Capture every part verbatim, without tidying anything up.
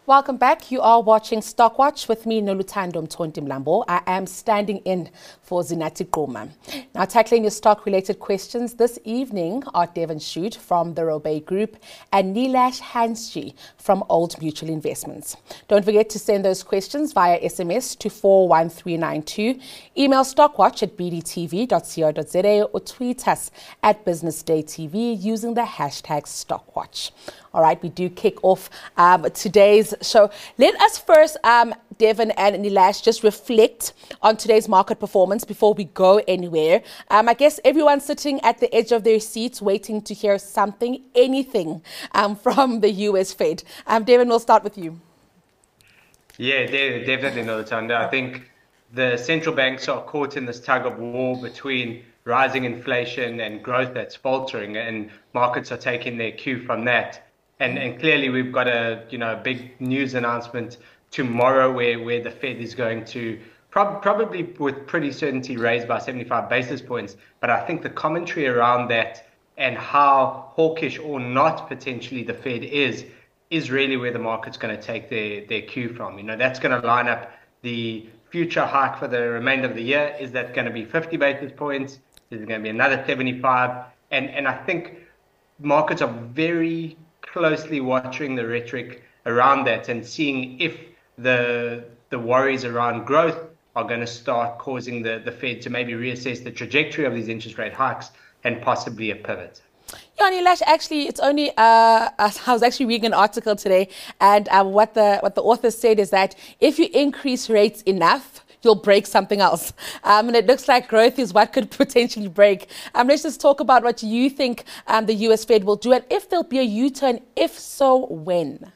Welcome back. You are watching Stockwatch with me, Noluthando Mthonti-Mlambo. I am standing in for Zinati Gquma. Now, tackling your stock-related questions this evening are Devin Shute from the Robay Group and Nilash Hansji from Old Mutual Investments. Don't forget to send those questions via S M S to four one three nine two, email stockwatch at b d t v dot co dot z a or tweet us at Business Day T V using the hashtag Stockwatch. All right, we do kick off um, today's show. Let us first, um, Devin and Nilash, just reflect on today's market performance before we go anywhere. Um, I guess everyone's sitting at the edge of their seats waiting to hear something, anything um, from the U S Fed. Um, Devin, we'll start with you. Yeah, de- definitely, Noluthando. I think the central banks are caught in this tug of war between rising inflation and growth that's faltering, and markets are taking their cue from that. And, and clearly we've got a you know big news announcement tomorrow where, where the Fed is going to prob- probably with pretty certainty raise by seventy-five basis points. But I think the commentary around that and how hawkish or not potentially the Fed is, is really where the market's going to take their, their cue from. You know, that's going to line up the future hike for the remainder of the year. Is that going to be fifty basis points? Is it going to be another seventy-five? And, and I think markets are very closely watching the rhetoric around that and seeing if the the worries around growth are going to start causing the, the Fed to maybe reassess the trajectory of these interest rate hikes and possibly a pivot. Yeah, Nilash, actually, it's only, uh, I was actually reading an article today, and uh, what the what the author said is that if you increase rates enough, you'll break something else. Um, and it looks like growth is what could potentially break. Um, let's just talk about what you think um, the U S Fed will do, and if there'll be a U-turn, if so, when?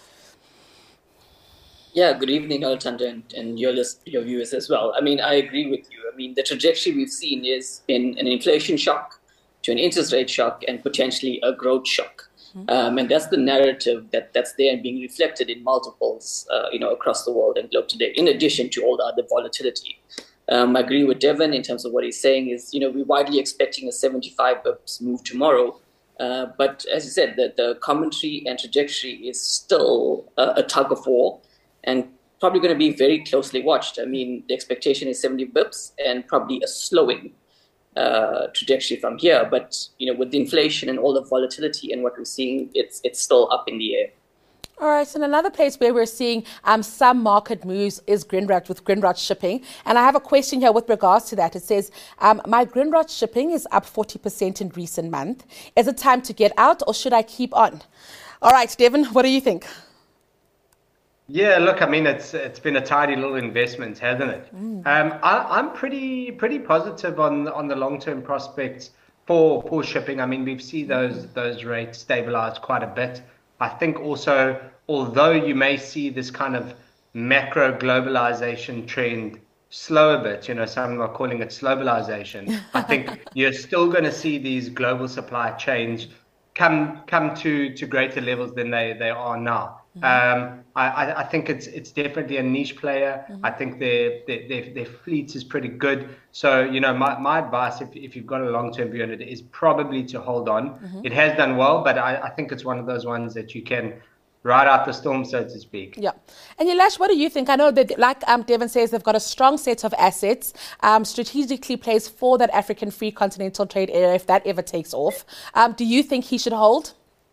Yeah, good evening, Noluthando, and, and your, list, your viewers as well. I mean, I agree with you. I mean, the trajectory we've seen is in an inflation shock to an interest rate shock and potentially a growth shock. Um, and that's the narrative that, that's there and being reflected in multiples, uh, you know, across the world and globe today, in addition to all the other volatility. Um, I agree with Devin in terms of what he's saying is, you know, we're widely expecting a seventy-five bips move tomorrow. Uh, but as you said, the, the commentary and trajectory is still uh, a tug of war and probably going to be very closely watched. I mean, the expectation is seventy bips and probably a slowing Uh, trajectory from here, but you know, with the inflation and all the volatility and what we're seeing, it's it's still up in the air. All right, so another place where we're seeing um, some market moves is Grindrod with Grindrod Shipping, and I have a question here with regards to that. It says, um, my Grindrod Shipping is up forty percent in recent month. Is it time to get out, or should I keep on? All right, Devin, what do you think? Yeah, look, I mean, it's it's been a tidy little investment, hasn't it? Mm. Um, I, I'm pretty pretty positive on on the long term prospects for for shipping. I mean, we've seen those those rates stabilize quite a bit. I think also, although you may see this kind of macro globalization trend slow a bit, you know, some are calling it slowbalization. I think you're still going to see these global supply chains come come to to greater levels than they they are now. Um, I, I think it's it's definitely a niche player. Mm-hmm. I think their, their their their fleet is pretty good. So, you know, my, my advice, if if you've got a long-term view on it, is probably to hold on. Mm-hmm. It has done well, but I, I think it's one of those ones that you can ride out the storm, so to speak. Yeah. And Nilash, what do you think? I know that, like um, Devin says, they've got a strong set of assets, um, strategically placed for that African free continental trade area, if that ever takes off. Um, do you think he should hold?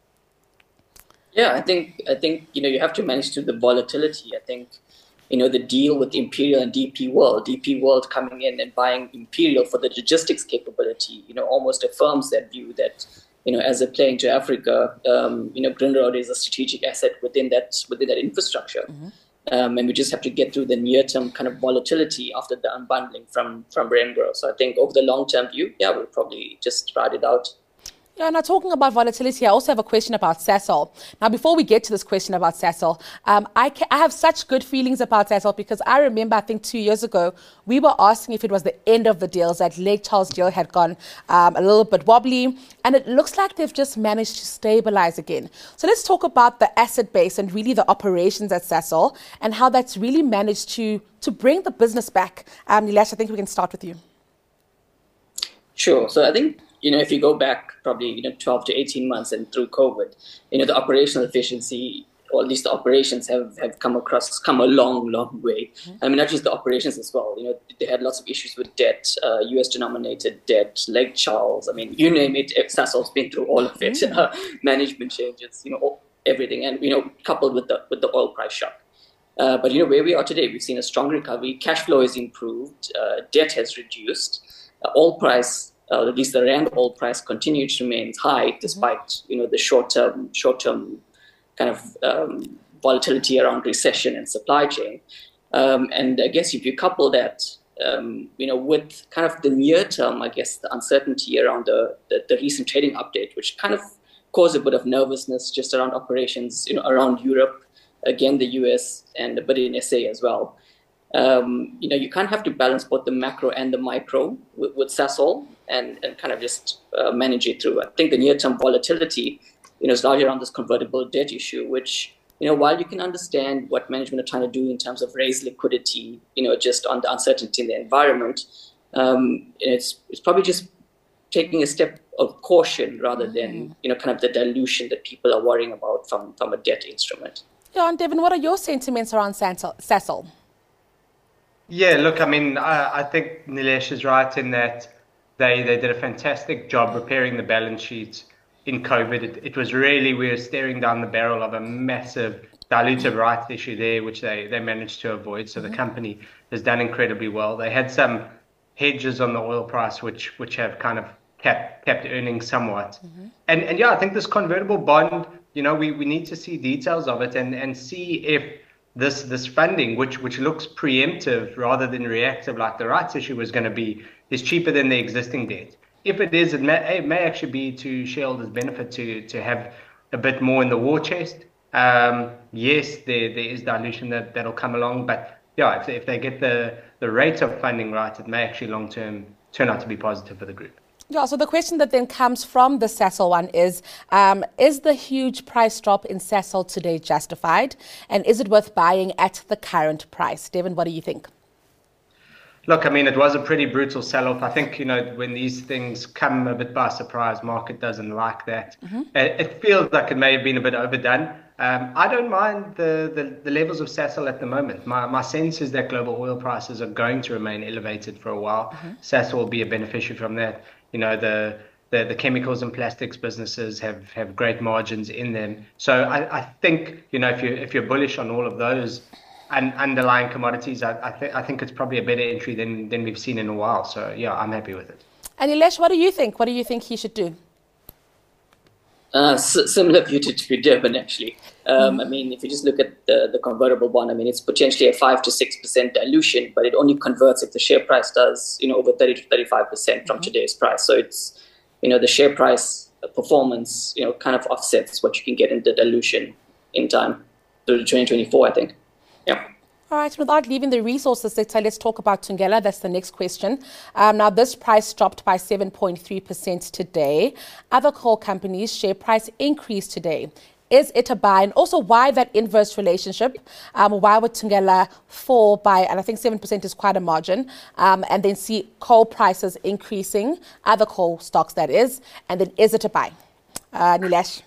Yeah, I think I think you know you have to manage through the volatility. I think you know the deal with Imperial and D P World, D P World coming in and buying Imperial for the logistics capability, you know, almost affirms that view that you know as a play into Africa, um, you know, Grindrod is a strategic asset within that within that infrastructure, mm-hmm. um, and we just have to get through the near term kind of volatility after the unbundling from from Remgro. So I think over the long term view, yeah, we'll probably just ride it out. Yeah, now talking about volatility, I also have a question about Sasol. Now, before we get to this question about Sasol, um, I, ca- I have such good feelings about Sasol because I remember, I think two years ago, we were asking if it was the end of the deals, that Lake Charles deal had gone um, a little bit wobbly, and it looks like they've just managed to stabilize again. So let's talk about the asset base and really the operations at Sasol and how that's really managed to, to bring the business back. Um, Nilash, I think we can start with you. Sure. So I think you know, if you go back probably, you know, twelve to eighteen months and through COVID, you know, the operational efficiency or at least the operations have, have come across, come a long, long way. Mm-hmm. I mean, not just the operations as well. You know, they had lots of issues with debt, uh, U S denominated debt, Lake Charles. I mean, you name it, Sasol's been through all of it. Mm-hmm. Uh, management changes, you know, all, everything. And, you know, coupled with the with the oil price shock. Uh, but, you know, where we are today, we've seen a strong recovery. Cash flow has improved. Uh, debt has reduced. Uh, oil price, uh, at least the Rand oil price, continues to remain high despite, mm-hmm. you know, the short-term, short-term kind of um, volatility around recession and supply chain. Um, and I guess if you couple that, um, you know, with kind of the near-term, I guess, the uncertainty around the, the, the recent trading update, which kind of caused a bit of nervousness just around operations, you know, around Europe, again, the U S, and a bit in S A as well. Um, you know, you kind of have to balance both the macro and the micro with, with Sasol and, and kind of just uh, manage it through. I think the near-term volatility, you know, is largely around this convertible debt issue, which, you know, while you can understand what management are trying to do in terms of raise liquidity, you know, just on the uncertainty in the environment, um, it's it's probably just taking a step of caution rather than, you know, kind of the dilution that people are worrying about from, from a debt instrument. Yeah, and Devin, what are your sentiments around Sasol? Yeah, look, I mean, I, I think Nilesh is right in that they, they did a fantastic job repairing the balance sheet in COVID. It, it was really, we were staring down the barrel of a massive dilutive rights issue there, which they, they managed to avoid. So mm-hmm. the company has done incredibly well. They had some hedges on the oil price, which which have kind of kept, kept earnings somewhat. Mm-hmm. And, and yeah, I think this convertible bond, you know, we, we need to see details of it and, and see if this this funding, which which looks preemptive rather than reactive like the rights issue was going to be, is cheaper than the existing debt. If it is, it may, it may actually be to shareholders' benefit to to have a bit more in the war chest. Um, yes, there there is dilution that, that'll come along, but yeah, if, if they get the, the rate of funding right, it may actually long term turn out to be positive for the group. Yeah, so the question that then comes from the Sasol one is, um, is the huge price drop in Sasol today justified? And is it worth buying at the current price? Devin, what do you think? Look, I mean, it was a pretty brutal sell-off. I think, you know, when these things come a bit by surprise, market doesn't like that. Mm-hmm. It, it feels like it may have been a bit overdone. Um, I don't mind the, the, the levels of Sasol at the moment. My my sense is that global oil prices are going to remain elevated for a while. Mm-hmm. Sasol will be a beneficiary from that. You know, the, the, the chemicals and plastics businesses have, have great margins in them. So I, I think, you know, if you if you're bullish on all of those and underlying commodities, I I, th- I think it's probably a better entry than, than we've seen in a while. So yeah, I'm happy with it. And Nilesh, what do you think? What do you think he should do? Uh, s- similar view to, to Devin, actually. Um, mm. I mean, if you just look at the, the convertible bond, I mean, it's potentially a five to six percent dilution, but it only converts if the share price does, you know, over thirty to thirty-five percent from mm-hmm. today's price. So it's, you know, the share price performance, you know, kind of offsets what you can get in the dilution in time through to twenty twenty-four, I think. Yeah. All right, without leaving the resources sector, let's talk about Thungela. That's the next question. Um, now, this price dropped by seven point three percent today. Other coal companies' share price increased today. Is it a buy? And also, why that inverse relationship? Um, why would Thungela fall by, and I think seven percent is quite a margin, um, and then see coal prices increasing, other coal stocks that is, and then is it a buy? Uh, Nilesh?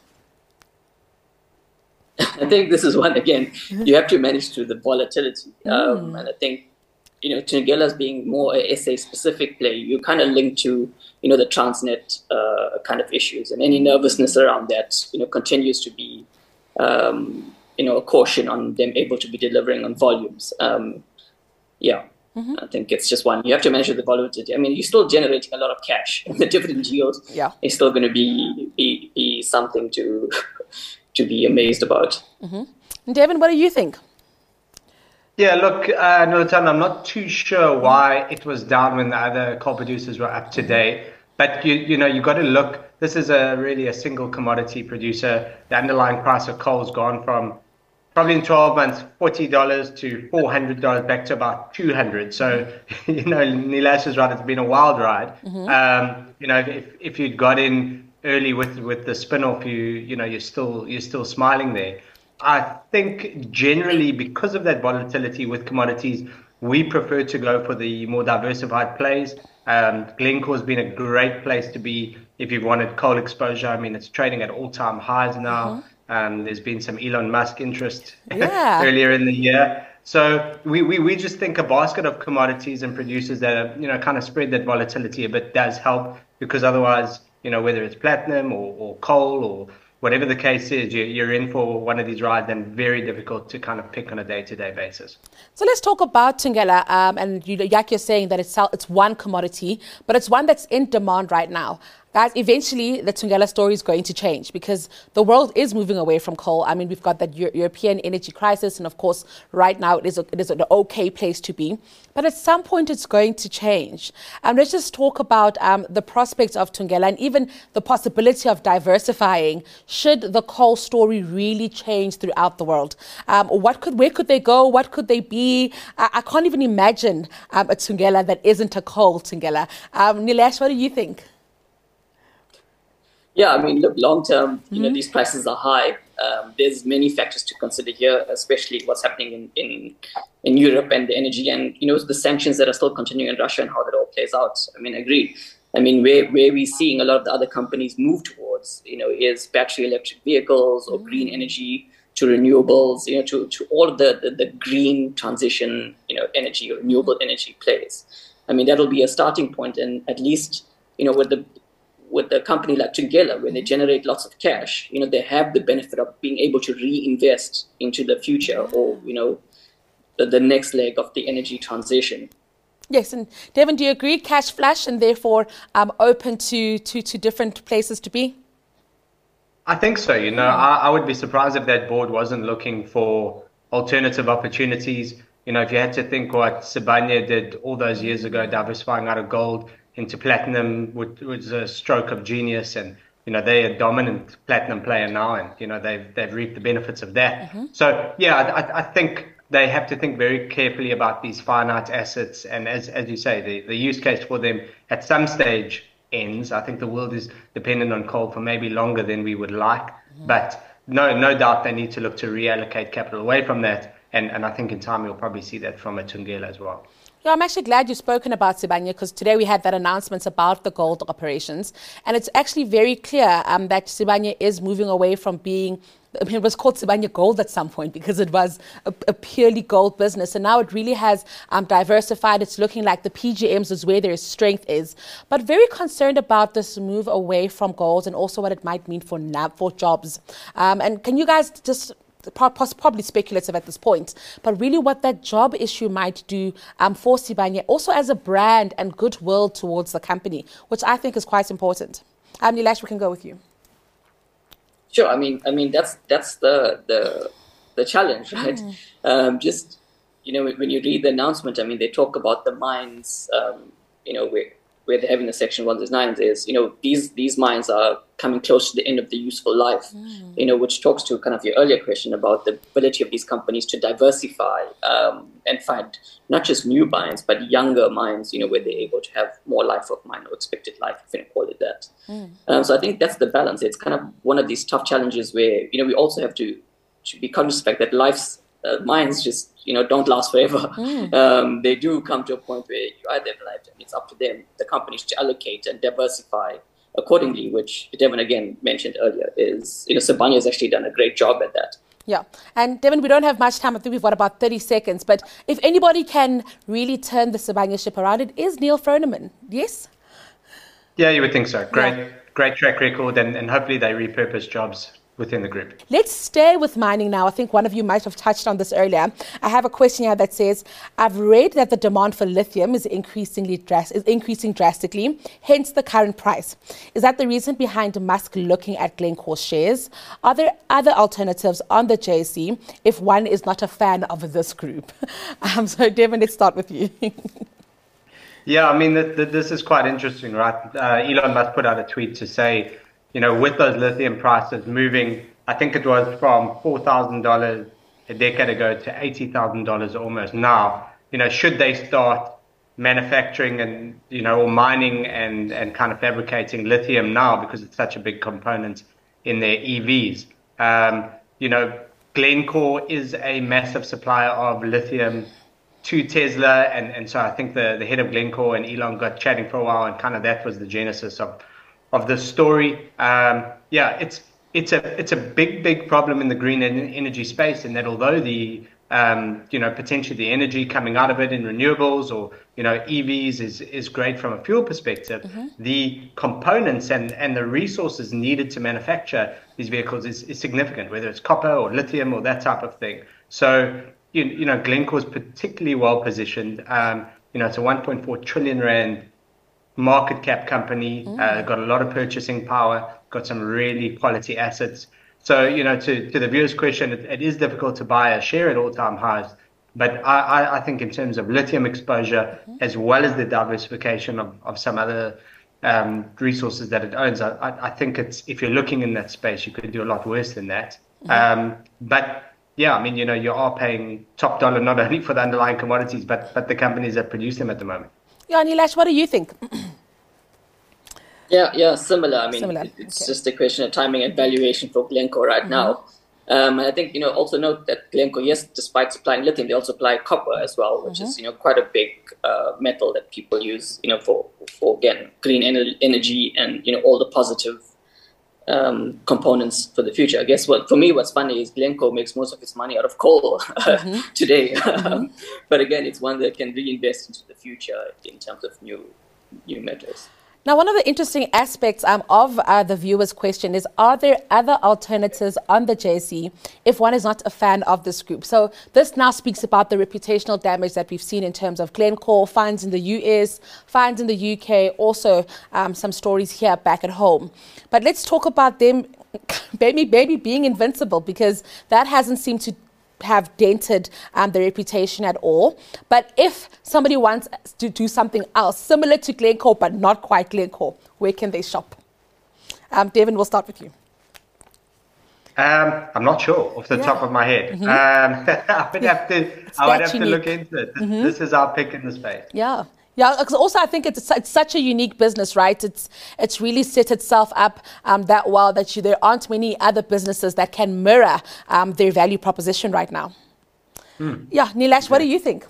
I think this is one, again, you have to manage through the volatility. Um, mm. And I think, you know, Thungela's being more a S A-specific play, you kind of link to, you know, the Transnet uh, kind of issues. And any nervousness around that, you know, continues to be, um, you know, a caution on them able to be delivering on volumes. Um, yeah, mm-hmm. I think it's just one. You have to measure the volatility. I mean, you're still generating a lot of cash. The dividend yield yeah. is still going to be, be, be something to... to be amazed about. Mm-hmm. Devin, what do you think? Yeah, look, uh, Nolatan, I'm not too sure why it was down when the other coal producers were up today. But, you you know, you got to look, this is a really a single commodity producer. The underlying price of coal has gone from probably in twelve months, forty dollars to four hundred dollars back to about two hundred dollars. So, you know, Nilesh is right, it's been a wild ride. Mm-hmm. Um, you know, if, if you'd got in early with with the spin-off, you you know you're still you're still smiling there. I think generally because of that volatility with commodities, we prefer to go for the more diversified plays. Um, Glencore's been a great place to be if you've wanted coal exposure. I mean, it's trading at all-time highs now. Mm-hmm. Um, there's been some Elon Musk interest Yeah. earlier in the year. So we, we, we just think a basket of commodities and producers that are, you know, kind of spread that volatility a bit does help, because otherwise, you know, whether it's platinum or, or coal or whatever the case is, you, you're in for one of these rides and very difficult to kind of pick on a day-to-day basis. So let's talk about Thungela. Um, and you, Yak, you're saying that it's, it's one commodity, but it's one that's in demand right now. Guys, eventually the Thungela story is going to change because the world is moving away from coal. I mean, we've got that Euro- European energy crisis, and of course, right now it is, a, it is an okay place to be. But at some point, it's going to change. Um, let's just talk about um, the prospects of Thungela and even the possibility of diversifying should the coal story really change throughout the world. Um, what could, where could they go? What could they be? I, I can't even imagine um, a Thungela that isn't a coal Thungela. Um, Nilesh, what do you think? Yeah, I mean, look, long term, you mm-hmm. know, these prices are high. Um, there's many factors to consider here, especially what's happening in, in in Europe and the energy and, you know, the sanctions that are still continuing in Russia and how that all plays out. I mean, I agree. I mean, where, where we're seeing a lot of the other companies move towards, you know, is battery electric vehicles or mm-hmm. green energy to renewables, you know, to, to all of the, the, the green transition, you know, energy or renewable energy plays. I mean, that'll be a starting point, and at least, you know, with the with a company like Thungela, where they generate lots of cash, you know, they have the benefit of being able to reinvest into the future or, you know, the, the next leg of the energy transition. Yes, and Devin, do you agree? Cash flush and therefore um, open to, to, to different places to be? I think so. You know, mm. I, I would be surprised if that board wasn't looking for alternative opportunities. You know, if you had to think what Sibanye did all those years ago, diversifying out of gold into platinum, which was a stroke of genius, and you know they're a dominant platinum player now, and you know they've they've reaped the benefits of that. Mm-hmm. So yeah, I, I think they have to think very carefully about these finite assets, and as as you say, the, the use case for them at some stage ends. I think the world is dependent on coal for maybe longer than we would like, mm-hmm. but no no doubt they need to look to reallocate capital away from that, and and I think in time you'll probably see that from a Thungela as well. Yeah, I'm actually glad you've spoken about Sibanye, because today we had that announcement about the gold operations. And it's actually very clear um, that Sibanye is moving away from being, I mean, it was called Sibanye Gold at some point because it was a, a purely gold business. And now it really has um, diversified. It's looking like the P G Ms is where their strength is. But very concerned about this move away from gold and also what it might mean for, for jobs. Um, and can you guys just... probably speculative at this point, but really what that job issue might do um, for Sibanye, also as a brand and goodwill towards the company, which I think is quite important. Um, Nilesh, we can go with you. Sure. I mean, I mean that's that's the the the challenge, right? Mm. Um, just you know, when you read the announcement, I mean, they talk about the mines, um, you know, where where they're having the Section one thirty-nine is, you know, these these mines are coming close to the end of the useful life, mm. you know, which talks to kind of your earlier question about the ability of these companies to diversify um, and find not just new mines, but younger mines, you know, where they're able to have more life of mine or expected life, if you can call it that. Mm. Um, so I think that's the balance. It's kind of one of these tough challenges where, you know, we also have to, to be conscious of the fact that life's uh, mines just, you know, don't last forever. Mm. Um, they do come to a point where you either have a lifetime. It's up to them, the companies, to allocate and diversify accordingly, which Devin again mentioned earlier is, you know, Sibanye has actually done a great job at that. Yeah. And Devin, we don't have much time. I think we've got about thirty seconds. But if anybody can really turn the Sibanye ship around, it is Neal Froneman. Yes? Yeah, you would think so. Great, yeah. great track record, and, and hopefully they repurpose jobs within the group. Let's stay with mining now. I think one of you might have touched on this earlier. I have a question here that says, I've read that the demand for lithium is increasingly dras- is increasing drastically, hence the current price. Is that the reason behind Musk looking at Glencore shares? Are there other alternatives on the J S E if one is not a fan of this group? um, so Devin, let's start with you. Yeah, I mean, the, the, this is quite interesting, right? Uh, Elon Musk put out a tweet to say, you know, with those lithium prices moving, I think it was from four thousand dollars a decade ago to eighty thousand dollars almost now, you know, should they start manufacturing and, you know, or mining and, and kind of fabricating lithium now because it's such a big component in their E Vs? Um, you know, Glencore is a massive supplier of lithium to Tesla. And, and so I think the, the head of Glencore and Elon got chatting for a while, and kind of that was the genesis of of the story. Um, yeah, it's it's a it's a big big problem in the green energy space, in that although the um, you know potentially the energy coming out of it in renewables or you know E Vs is is great from a fuel perspective, mm-hmm. the components and and the resources needed to manufacture these vehicles is, is significant, whether it's copper or lithium or that type of thing. So you, you know Glencore is particularly well positioned. Um, you know it's a one point four trillion rand market cap company, mm. uh, got a lot of purchasing power, got some really quality assets. So, you know, to, to the viewer's question, it, it is difficult to buy a share at all-time highs. But I, I, I think in terms of lithium exposure, mm. as well as the diversification of, of some other um, resources that it owns, I, I think it's if you're looking in that space, you could do a lot worse than that. Mm. Um, but, yeah, I mean, you know, you are paying top dollar not only for the underlying commodities, but, but the companies that produce them at the moment. Yeah, Nilesh, what do you think? yeah, yeah, similar. I mean, similar. it's okay. just a question of timing and valuation for Glencore right mm-hmm. now. Um, and I think, you know, also note that Glencore, yes, despite supplying lithium, they also supply copper as well, which mm-hmm. is, you know, quite a big uh, metal that people use, you know, for, for again, clean ener- energy and, you know, all the positive um, components for the future. I guess what, for me, what's funny is Glencore makes most of its money out of coal mm-hmm. today. Mm-hmm. But again, it's one that can reinvest into the future in terms of new, new metals. Now, one of the interesting aspects um, of uh, the viewer's question is, are there other alternatives on the J S E if one is not a fan of this group? So this now speaks about the reputational damage that we've seen in terms of Glencore, fines in the U S, fines in the U K, also um, some stories here back at home. But let's talk about them maybe, maybe being invincible, because that hasn't seemed to have dented um, the reputation at all. But if somebody wants to do something else similar to Glencore but not quite Glencore, where can they shop? Um, Devin, we'll start with you. Um, I'm not sure off the yeah. top of my head. Mm-hmm. Um, I would have to. It's I would have unique. to look into it. This, mm-hmm. this is our pick in the space. Yeah. Yeah, because also I think it's it's such a unique business, right? It's it's really set itself up um, that well that you, there aren't many other businesses that can mirror um, their value proposition right now. Mm. Yeah, Nilesh, yeah. what do you think?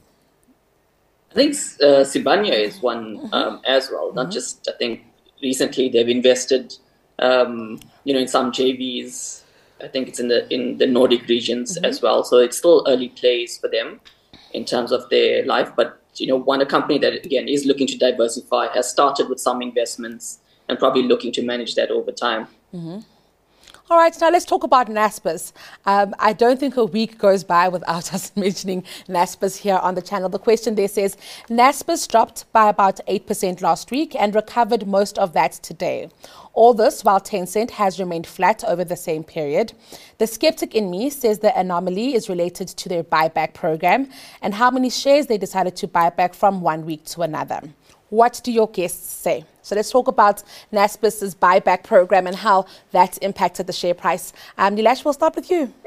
I think uh, Sibanye is one mm-hmm. um, as well. Not mm-hmm. just, I think recently they've invested, um, you know, in some J Vs. I think it's in the in the Nordic regions mm-hmm. as well. So it's still early plays for them in terms of their life, but you know, one, a company that, again, is looking to diversify, has started with some investments and probably looking to manage that over time. Mm-hmm. All right, now let's talk about Naspers. Um, I don't think a week goes by without us mentioning Naspers here on the channel. The question there says, Naspers dropped by about eight percent last week and recovered most of that today. All this while Tencent has remained flat over the same period. The skeptic in me says the anomaly is related to their buyback program and how many shares they decided to buy back from one week to another. What do your guests say? So let's talk about Naspers' buyback program and how that impacted the share price. Um, Nilesh, we'll start with you.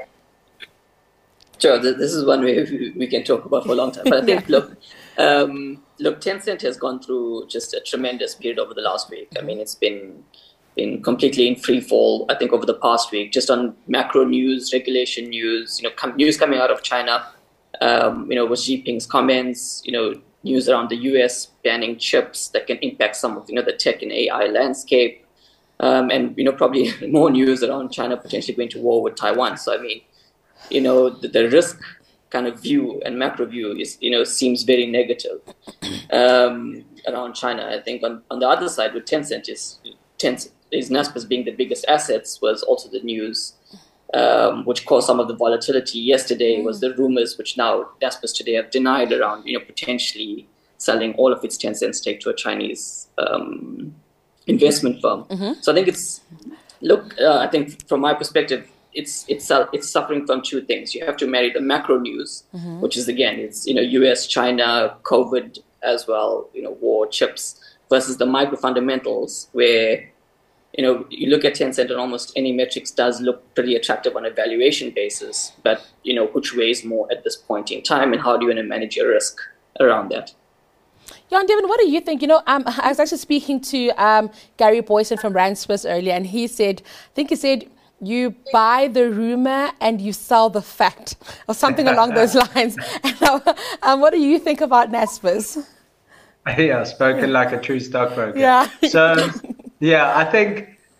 Sure, this is one way we can talk about for a long time. But I think, yeah. look, um, look, Tencent has gone through just a tremendous period over the last week. I mean, it's been been completely in free fall, I think, over the past week, just on macro news, regulation news, you know, com- news coming out of China, um, you know, with Xi Jinping's comments, you know, news around the U S banning chips that can impact some of, you know, the tech and A I landscape, um, and, you know, probably more news around China potentially going to war with Taiwan. So, I mean, you know, the, the risk kind of view and macro view is, you know, seems very negative um, around China. I think on, on the other side with Tencent is, Tencent, is Naspers being the biggest assets was also the news, um, which caused some of the volatility. Yesterday mm. was the rumors, which now Naspers today have denied around, you know, potentially selling all of its Tencent stake to a Chinese um, investment firm. Mm-hmm. So I think it's, look, uh, I think from my perspective, it's it's uh, it's suffering from two things. You have to marry the macro news, mm-hmm. which is, again, it's, you know, U S, China, COVID as well, you know, war, chips, versus the micro fundamentals where, you know, you look at Tencent and almost any metrics does look pretty attractive on a valuation basis, but, you know, which weighs more at this point in time, and how do you want to manage your risk around that? Jan Devin, what do you think? You know, um, I was actually speaking to um, Gary Boyson from Rand Swiss earlier, and he said, I think he said, you buy the rumor and you sell the fact, or something along those lines. And, uh, um, what do you think about Naspers? Yeah, spoken like a true stockbroker. Yeah. So, yeah, I think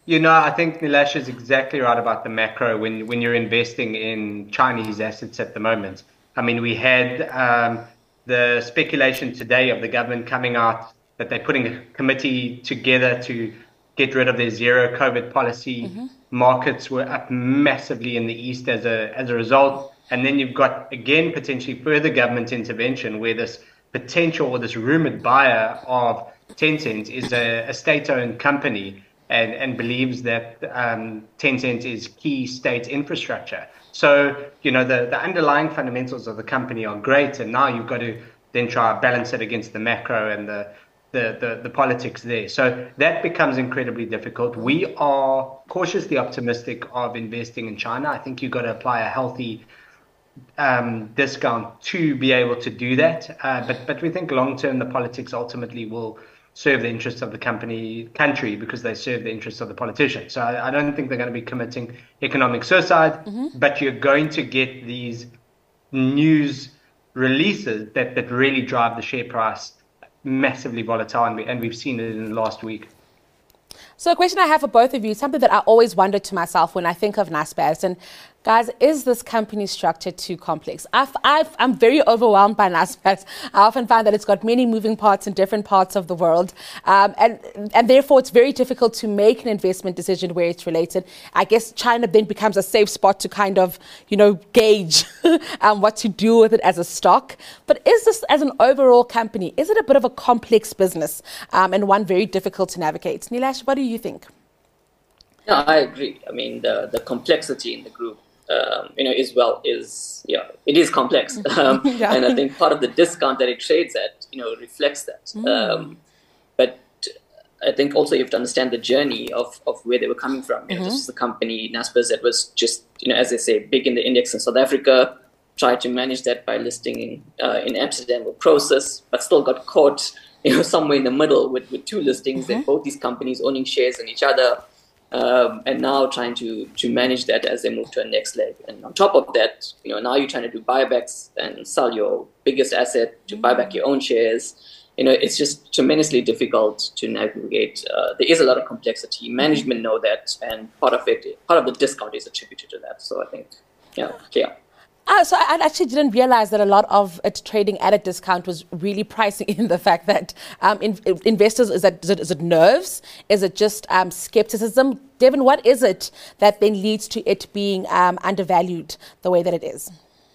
You know, I think Nilesh is exactly right about the macro when, when you're investing in Chinese assets at the moment. I mean, we had um, the speculation today of the government coming out that they're putting a committee together to get rid of their zero COVID policy. Mm-hmm. Markets were up massively in the East as a as a result. And then you've got, again, potentially further government intervention where this potential or this rumored buyer of Tencent is a, a state-owned company and, and believes that um, Tencent is key state infrastructure. So, you know, the, the underlying fundamentals of the company are great, and now you've got to then try to balance it against the macro and the, the, the, the politics there. So that becomes incredibly difficult. We are cautiously optimistic of investing in China. I think you've got to apply a healthy um, discount to be able to do that. Uh, but, but we think long-term the politics ultimately will serve the interests of the company country because they serve the interests of the politicians. So I, I don't think they're going to be committing economic suicide, mm-hmm. but you're going to get these news releases that, that really drive the share price massively volatile, and, we, and we've seen it in the last week. So a question I have for both of you, something that I always wonder to myself when I think of Naspers, and guys, is this company structure too complex? I've, I've, I'm very overwhelmed by Naspers. I often find that it's got many moving parts in different parts of the world. Um, and, and therefore, it's very difficult to make an investment decision where it's related. I guess China then becomes a safe spot to kind of, you know, gauge um, what to do with it as a stock. But is this, as an overall company, is it a bit of a complex business um, and one very difficult to navigate? Nilesh, what do you think? No, I agree. I mean, the, the complexity in the group Um, you know, is well, is, yeah, it is complex. Um, yeah. And I think part of the discount that it trades at, you know, reflects that. Mm. Um, but I think also you have to understand the journey of, of where they were coming from. You know, mm-hmm. This is a company, Naspers, that was just, you know, as they say, big in the index in South Africa, tried to manage that by listing in, uh, in Amsterdam with Prosus, but still got caught, you know, somewhere in the middle with, with two listings mm-hmm. and both these companies owning shares in each other. Um, and now trying to, to manage that as they move to a next leg. And on top of that, you know, now you're trying to do buybacks and sell your biggest asset to buy back your own shares. You know, it's just tremendously difficult to navigate. Uh, there is a lot of complexity. Management know that, and part of it, part of the discount is attributed to that. So I think, yeah, yeah. Ah, so I actually didn't realize that a lot of it trading at a discount was really pricing in the fact that um, in, investors, is, that, is, it, is it nerves? Is it just um, skepticism? Devin, what is it that then leads to it being um, undervalued the way that it is?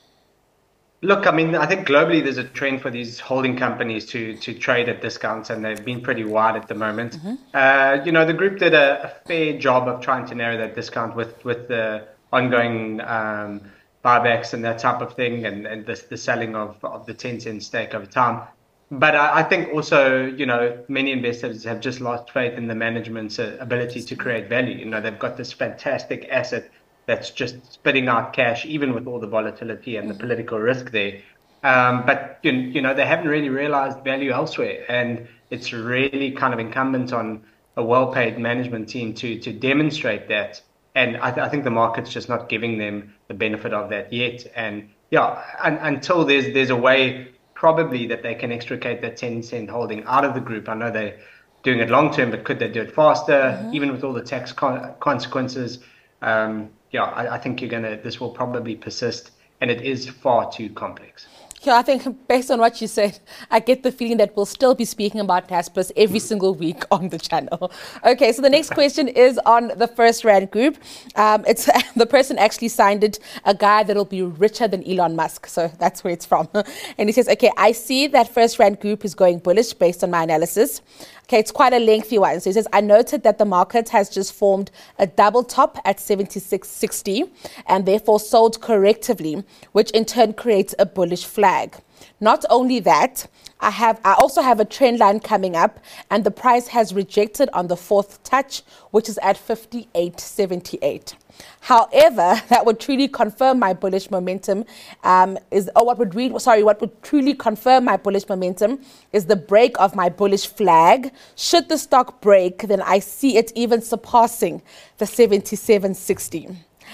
Look, I mean, I think globally there's a trend for these holding companies to to trade at discounts, and they've been pretty wide at the moment. Mm-hmm. Uh, you know, the group did a, a fair job of trying to narrow that discount with, with the ongoing um, buybacks and that type of thing, and, and the, the selling of, of the Tencent stake over time. But I, I think also, you know, many investors have just lost faith in the management's uh, ability to create value. You know, they've got this fantastic asset that's just spitting out cash, even with all the volatility and the political risk there. Um, but, you, you know, they haven't really realized value elsewhere. And it's really kind of incumbent on a well-paid management team to to demonstrate that. And I, th- I think the market's just not giving them the benefit of that yet. And yeah, un- until there's there's a way probably that they can extricate that Tencent holding out of the group. I know they're doing it long term, but could they do it faster, mm-hmm. even with all the tax con- consequences? Um, yeah, I, I think you're gonna. This will probably persist, and it is far too complex. Yeah, I think based on what you said, I get the feeling that we'll still be speaking about Naspers every single week on the channel. Okay, so the next question is on the First Rand Group. Um, it's the person actually signed it, a guy that'll be richer than Elon Musk. So that's where it's from. And he says, okay, I see that First Rand Group is going bullish based on my analysis. Okay, it's quite a lengthy one. So he says, I noted that the market has just formed a double top at seventy-six sixty and therefore sold correctively, which in turn creates a bullish flag. Not only that, I have I also have a trend line coming up, and the price has rejected on the fourth touch, which is at fifty-eight seventy-eight. However, that would truly confirm my bullish momentum um, is, or what would read, sorry, what would truly confirm my bullish momentum is the break of my bullish flag. Should the stock break, then I see it even surpassing the seventy-seven sixty.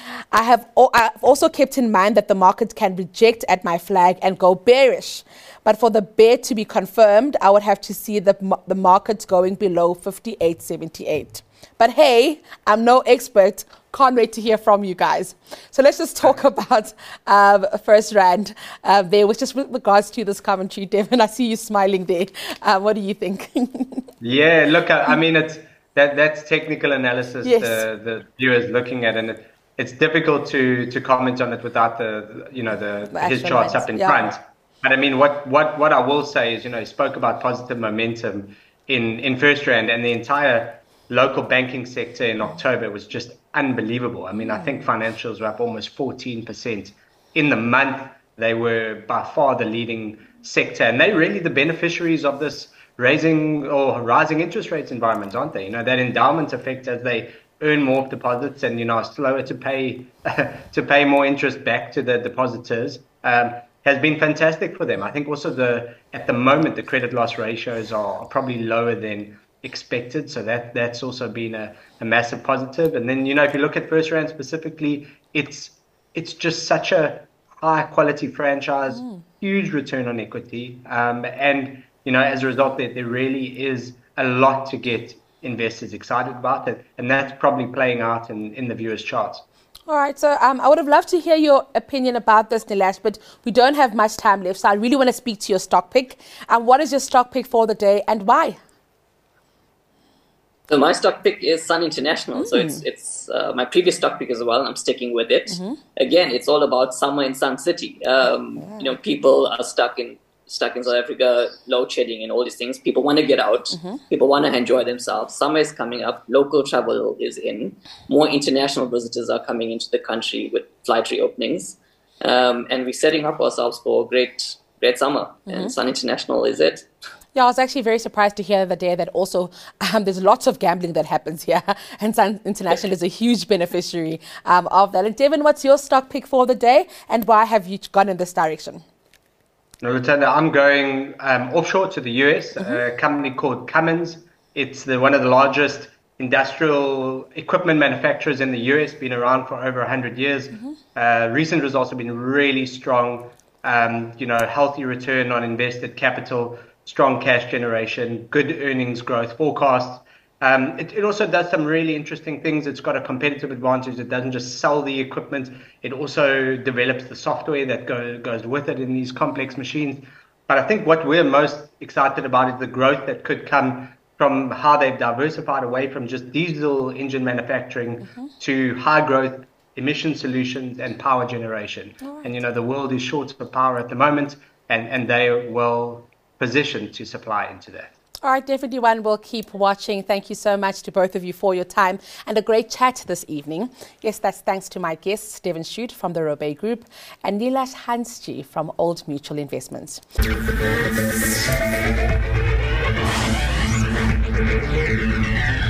I have I've also kept in mind that the market can reject at my flag and go bearish. But for the bear to be confirmed, I would have to see the, the market going below fifty-eight seventy-eight. But hey, I'm no expert. Can't wait to hear from you guys. So let's just talk about um, First Rand uh, there, which is with regards to this commentary. Devin, I see you smiling there. Uh, what do you think? Yeah, look, I, I mean, it's that that's technical analysis yes. the, the viewer's looking at, and it, it's difficult to to comment on it without the, you know, the, the his charts up in yeah. front. But I mean, what, what, what I will say is, you know, he spoke about positive momentum in, in First Rand, and the entire local banking sector in October was just unbelievable. I mean, I think financials were up almost fourteen percent in the month. They were by far the leading sector, and they're really the beneficiaries of this raising or rising interest rates environment, aren't they? You know, that endowment effect as they earn more deposits and, you know, are slower to pay to pay more interest back to the depositors. Um, has been fantastic for them. I think also the at the moment the credit loss ratios are probably lower than expected, so that that's also been a, a massive positive. And then, you know, if you look at First Rand specifically, it's it's just such a high quality franchise, mm. huge return on equity, um, and you know, as a result, there, there really is a lot to get investors excited about it, and that's probably playing out in, in the viewers' charts. All right, so um, I would have loved to hear your opinion about this, Nilesh, but we don't have much time left, so I really want to speak to your stock pick. And um, what is your stock pick for the day, and why? So my stock pick is Sun International. Mm. So it's it's uh, my previous stock pick as well, and I'm sticking with it. Mm-hmm. Again, it's all about summer in Sun City. Um, yeah. You know, people are stuck in stuck in South Africa, load shedding and all these things. People want to get out. Mm-hmm. People want to enjoy themselves. Summer is coming up. Local travel is in. More international visitors are coming into the country with flight reopenings. Um, and we're setting up ourselves for a great, great summer. Mm-hmm. And Sun International is it. Yeah, I was actually very surprised to hear the day that also um, there's lots of gambling that happens here. And Sun International is a huge beneficiary um, of that. And Devin, what's your stock pick for the day? And why have you gone in this direction? No, Lieutenant, I'm going um, offshore to the U S, mm-hmm. a company called Cummins. It's the, one of the largest industrial equipment manufacturers in the U S, been around for over one hundred years. Mm-hmm. Uh, recent results have been really strong, um, you know, healthy return on invested capital, strong cash generation, good earnings growth forecasts. Um, it, it also does some really interesting things. It's got a competitive advantage. It doesn't just sell the equipment. It also develops the software that go, goes with it in these complex machines. But I think what we're most excited about is the growth that could come from how they've diversified away from just diesel engine manufacturing mm-hmm. to high growth emission solutions and power generation. Right. And, you know, the world is short of power at the moment, and, and they are well positioned to supply into that. All right, definitely one. We'll keep watching. Thank you so much to both of you for your time and a great chat this evening. Yes, that's thanks to my guests, Devin Shute from the Robey Group and Nilesh Hansji from Old Mutual Investments. Thank you.